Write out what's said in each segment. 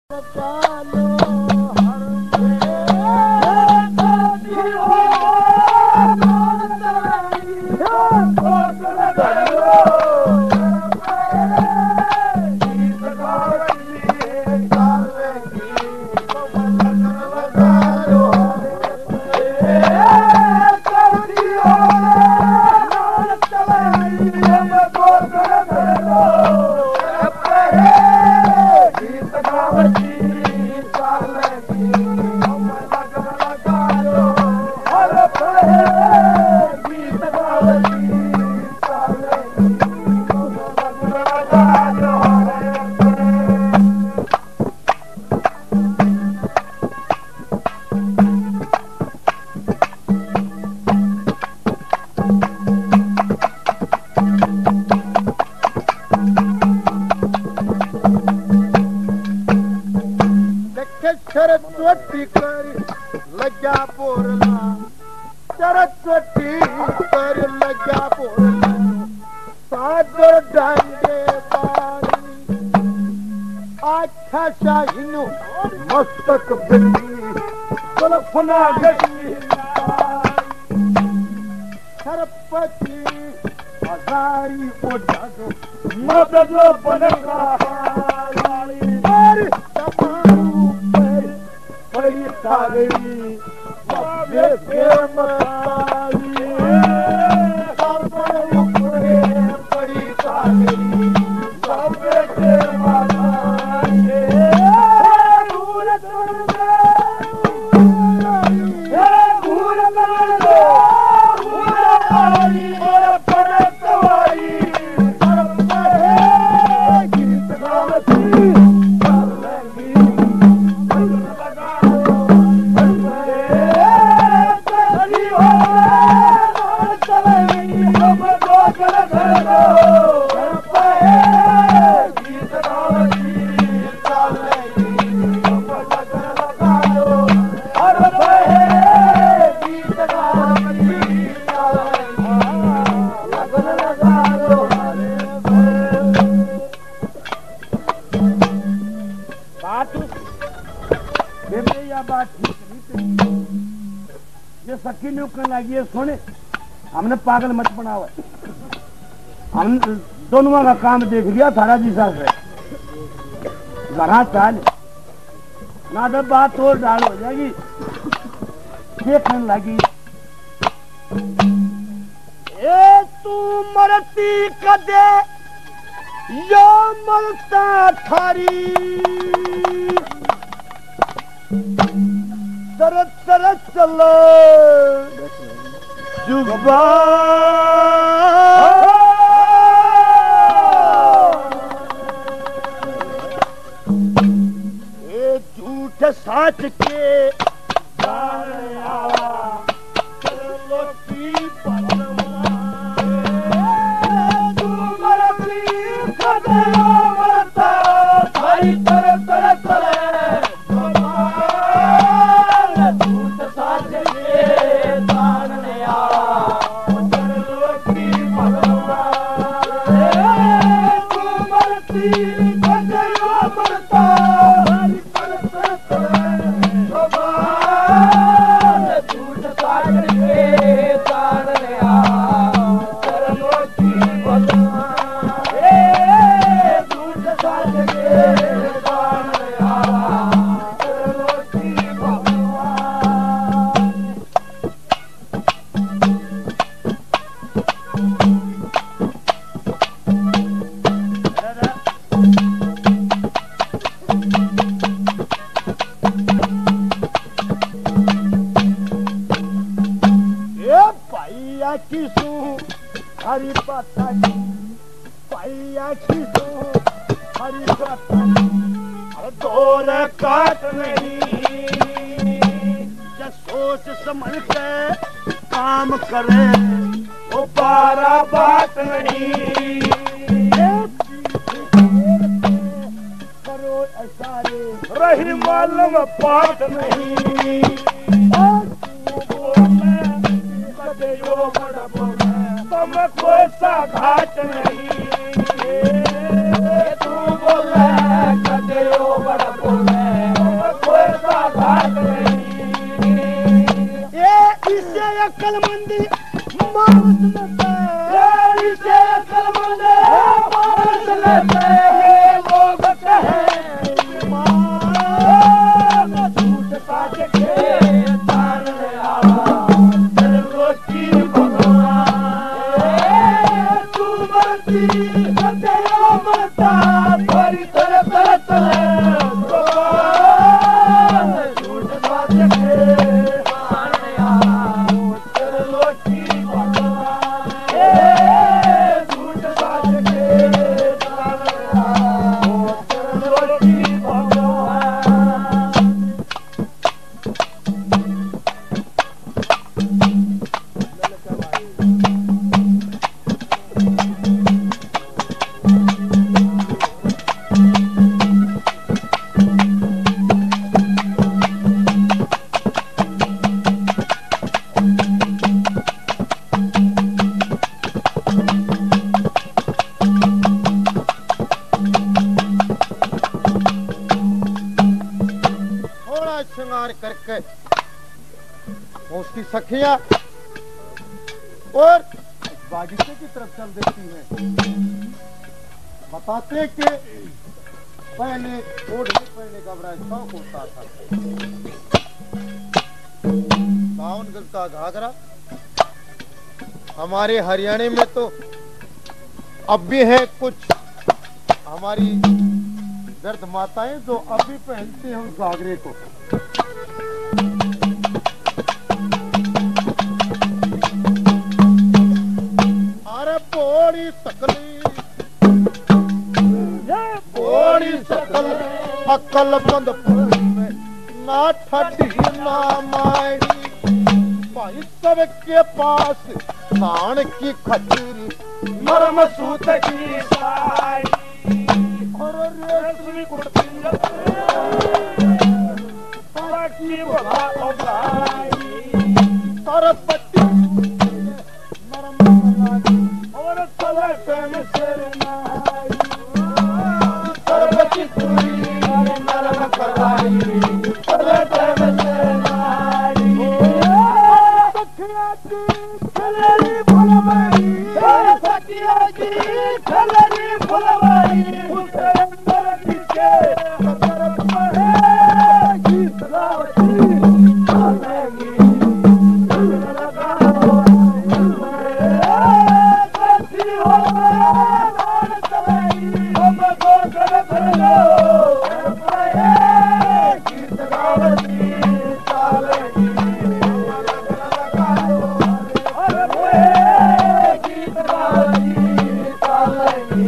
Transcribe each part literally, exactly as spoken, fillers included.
सरस्वती कर लग्या बोरला सरस्वती कर लग्या बोरला सागर डांगे पानी आख्या शाहीनो मस्तक बिंदी कल्पना गई सरपति हजारी ओढ़ा मदद बनका बड़ी सारी सबसे प्रेमताली सबसे ऊपरे बड़ी सारी सबसे प्रेमताली भूल कर दो भूल कर दो भूल और परतवाई सरपरे गीत गावती ये सखी ने कहने लगी सुने हमने पागल मत बनावा हम दोनों का काम देख लिया थारा जी साहब से जरा चाल ना तो बात और डाल हो जाएगी ये कहने लगी ए तू मरती कदे यो मरता थारी तरत तरत चलो जुबा ये झूठ साच के हरी पता पाइया खीसो हरी पता दौर काट नहीं जब सोच समझ के काम करे वो बारा बात नहीं करो इशारे रही मालूम बात नहीं कोई सा घाट नहीं तू बोले कदे ओ बड़ा बोले कोई सा घाट नहीं। ये इसे अक्लमंदी मानस लेते, ये इसे अक्लमंदी मानस लेते। ये लोग कहे मान झूठ साच के तार आवा चलो की भगवान तू मरती सत्या मरता भरी तरह तरह चले भगवान झूठ साच के तार आवा चलो की भगवान झूठ साच के तार आवा चलो की भगवान। थोड़ा श्रृंगार करके उसकी सखियां और बागीचे की तरफ चल देती हैं। बताते कि पहले ओढ़ने पहने का बड़ा शौक होता था। बावन गज का घाघरा हमारे हरियाणा में तो अब भी है कुछ हमारी दर्द माताएं जो अब भी पहनती हैं उस घाघरे को। अरे बोड़ी सकली बोड़ी सकल अकल बंद में ना ठठी ना मायनी भाई सबके पास नान की खचरी मरम सूत की साड़ी और रेशमी कुर्ती बाकी बला ओगाई सरस्वती नरम लागी और तलक में शरणाई सरस्वती तुरी नरम कलाई तलक में शरणाई सखिया की खलरी फुलवाई सखिया की खलरी फुलवाई उसके अंदर किसके तरफ है गीत गावती आवेगी लगा करती हो नान चलाई हम को कर कर लो गीत गावती चालेगी गीत गावती चालेगी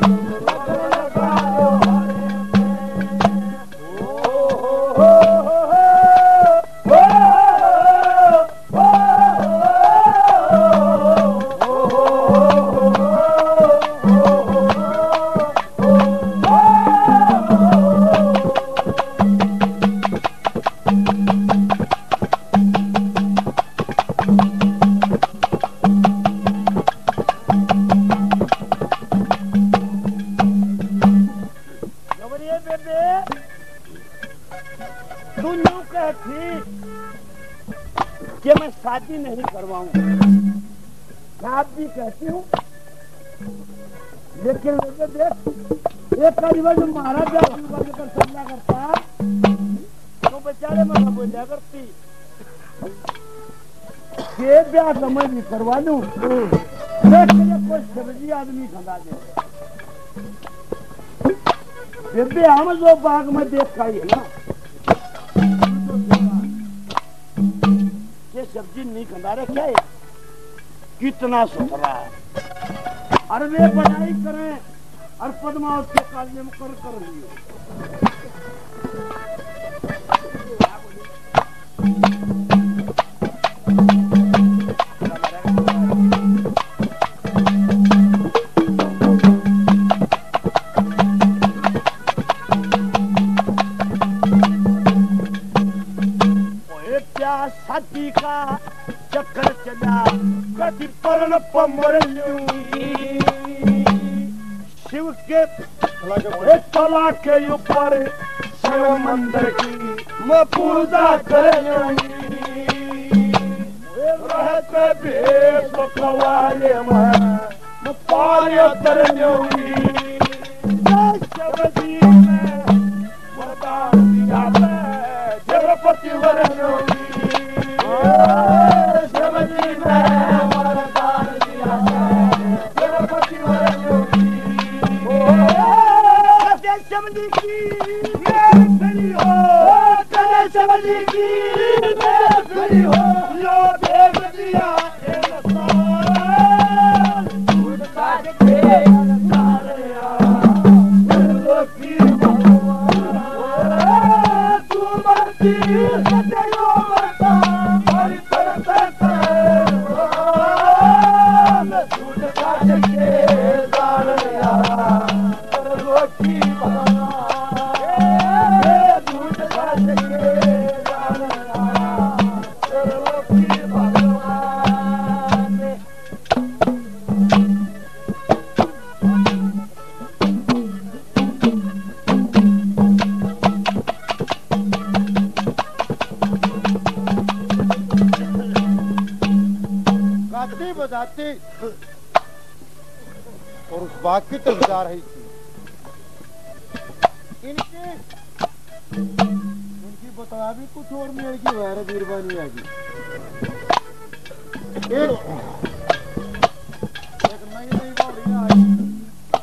तू यूं कहती कि मैं शादी नहीं करवाऊंगा, मैं आप भी कहती हूँ, लेकिन लोगे देख एक करीबन जो महाराजा लेकर चलना करता तो बेचारे मैं बोलिया करती ये ब्याह तो मैं नहीं करवा लूं, कोई सब्जी आदमी खंदा दे बेबे हम जो बाग में देख का है ना ये सब्जी नहीं खंदा रहे क्या है कितना सुथरा है। अरे वे पढ़ाई करें और पद्मावत के कॉलेज में कर कर लिए साथी का चक्कर चला कति परण पमर शिव के तला के ऊपर शिव मंदिर की मैं पूजा करूंगी रहते भेष खवाले मैं पार्य करूंगी शिव जी में वरदान दिया मैं जगपति वरूंगी शिव जी में वरदान दिया मैं जगपति वरूंगी शिव जी की मैं खड़ी हो तेरे शिव जी की मैं खड़ी हो यो देव दिया बजाती और उस बाग की तरफ जा रही थी। इनकी इनकी बता भी कुछ और नहीं आएगी वह बीरबानी आएगी। एक एक नई नई बावड़ियां आई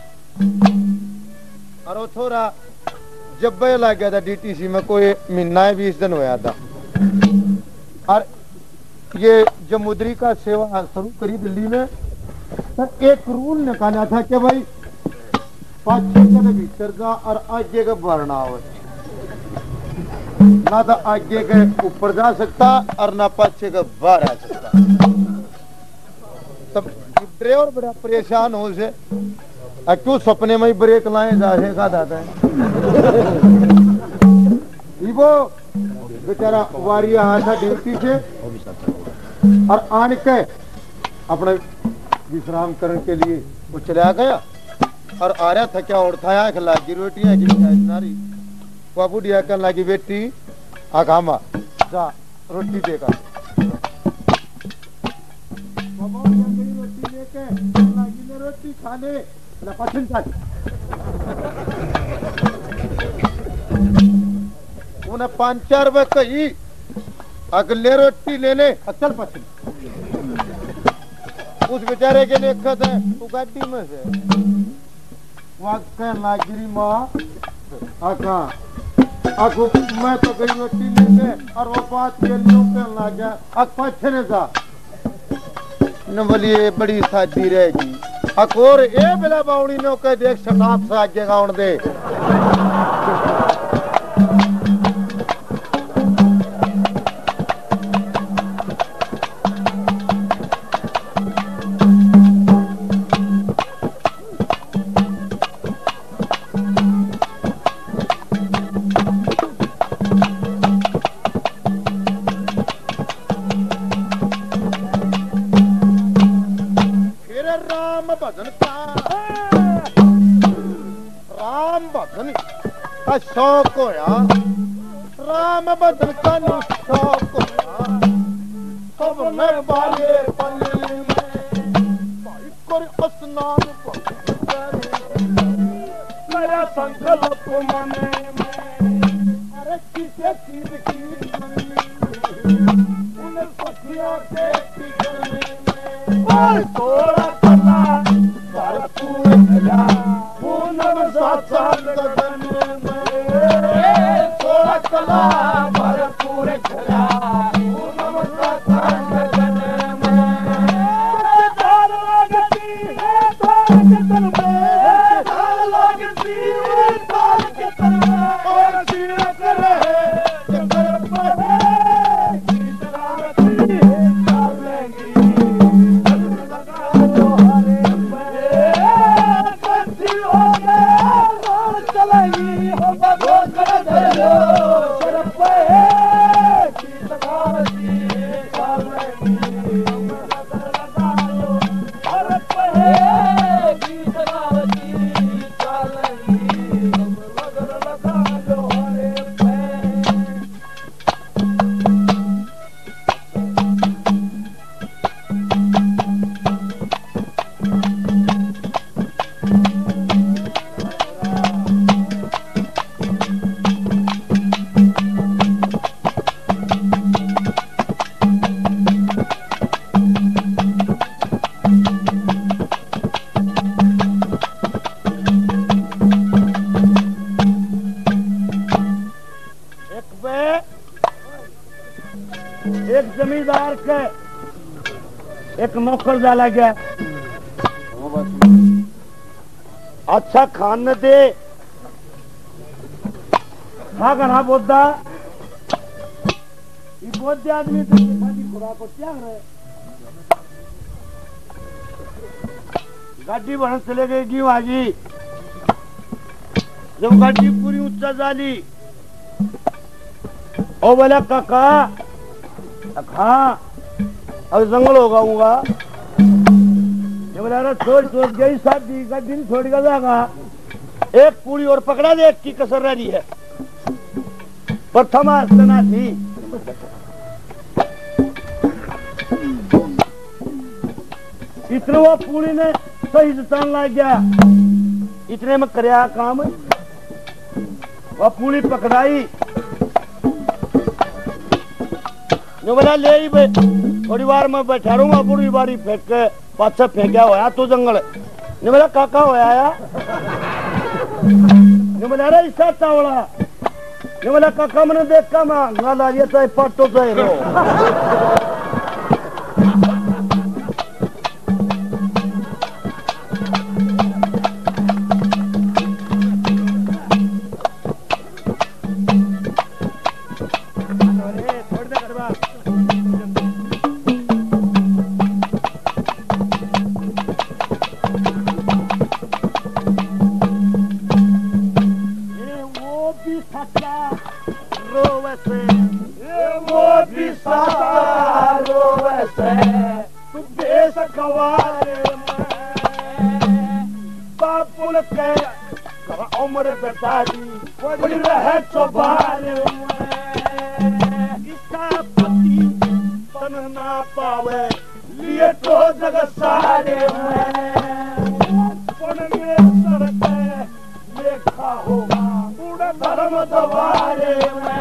और वो थोड़ा जब वह लग गया था डीटीसी में कोई महीना बीस दिन होया था और ये जमुद्री का सेवा शुरू करी दिल्ली में तो एक रूल निकाला था कि भाई पाँच के भीतर जा और आगे का भरना हो ना तो आगे के ऊपर जा सकता और ना पाछे के बाहर आ सकता। तब ड्राइवर बड़ा परेशान हो से क्यों सपने में ही ब्रेक लाए जा का दादा है वो बेचारा वारिया आया था ड्यूटी से और आन के अपने विश्राम करने के लिए वो चला गया और आ रहा था क्या उठाया लागी रोटियां नारी बाबू डिया कर लागी बेटी आगामा जा रोटी देगा रोटी लेके लागी ने रोटी खाने पसंद उन्हें पांच चार रुपए कही अगले रोटी लेने अचल पसंद उस बेचारे के लिए खत है तू गाड़ी में से नागिरी माँ आका आको मैं तो गई रोटी लेने और वो बात ये लोग करने लग गया अब पछने जा न बोलिए बड़ी शादी रहेगी अकोर ए बिला बावड़ी ने कह देख शताब से आगे गाउन दे शौक होया राम बदन का शौक होया सब में बाले पल्ले में भाई कर स्नान मेरा संकल्प मने में अरे किसे चीज की उन्हें पतिया के पिछले में थोड़ा कला पर तू खला पूनम साथ गगन कला भरपूर खला पूनम साथ गगन में धार लगती है धार के तन में धार लगती है धार के तन में और सिर करे चक्कर पर गीत गाती है चाल लेंगी लगा जो हरे पे कच्ची हो गए चलेगी हो बगो कर दे एक जमींदार के एक नौकर डाला गया, अच्छा खान न दे खा करना बोधा बोधे आदमी तो खुराक को त्याग रहे। गाड़ी बन चले गई क्यों आजी, जब गाड़ी पूरी ऊंचा जाली ओ बोला काका हाँ अब जंगल होगाऊंगा, ये बोला अरे छोड़ छोड़ गई शादी गाड़ी नहीं छोड़ कर जाएगा, एक पूरी और पकड़ा दे, एक की कसर रही है प्रथम आसना थी। इतने वो पूरी ने सही जतान ला गया, इतने में करया काम वह पूरी पकड़ाई, जो बोला ले ही बे थोड़ी बार मैं बैठा रहूंगा, पूरी बारी फेंक के पाछा फेंका होया तू जंगल, ने बोला काका होया या ने बोला अरे ऐसा चावड़ा, ने बोला काका मैंने देखा मैं गाला ये तो पट्टो तो रो उम्र बतादी बड़ी रहे चौबारे इसका पति तन ना पावे लिए तो जग सारे पण में सड़क लेखा होगा बूढ़ा धर्म दवारे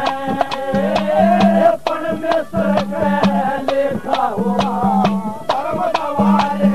पण में सड़क लेखा होगा धर्म दवारे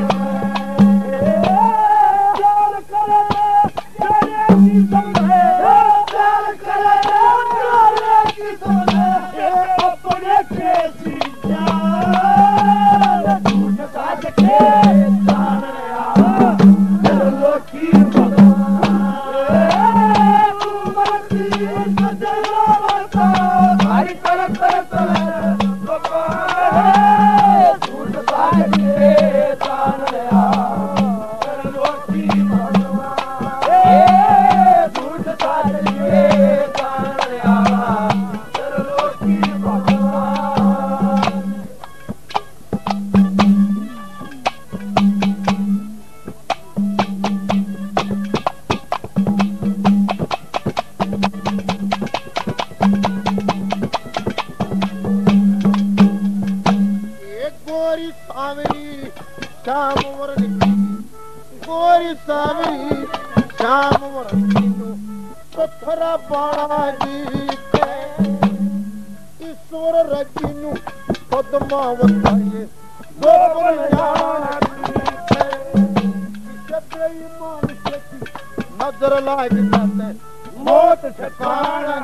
नजर लाग जाते मौत ठिकाना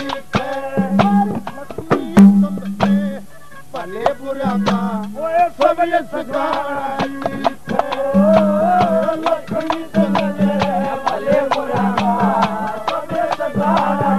भले बुरा का सब ये सगाना लक्ष्मी भले बुरा का सब ये सगाना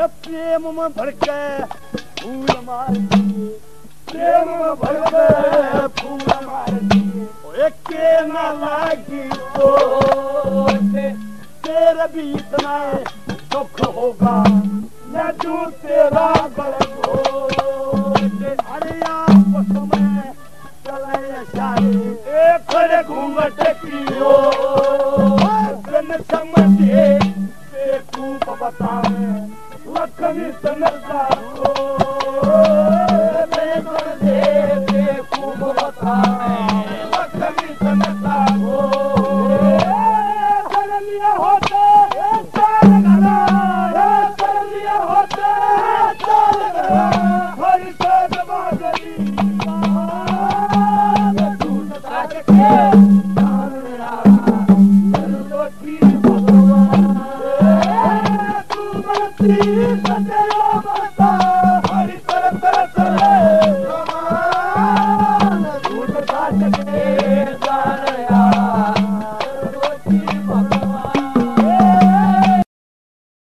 प्रेम में भड़के फूल मार दिए, प्रेम में भड़के फूल मार दिए। ओए के ना लागी तो तेरे भी इतना दुख होगा न तू तेरा बड़ो। अरे आपस में चले शाही एक खड़े घूंघट की ओर समझे बेकूफ बतावे लखनी समझदा को बेकूफ बतावे लखनी समझदा को। सरलिया होते चाल गला, सरलिया होते चाल गला, हरि साध बागली तू ताक के चाल मेरा लोटी भगवान तू मती सतेरा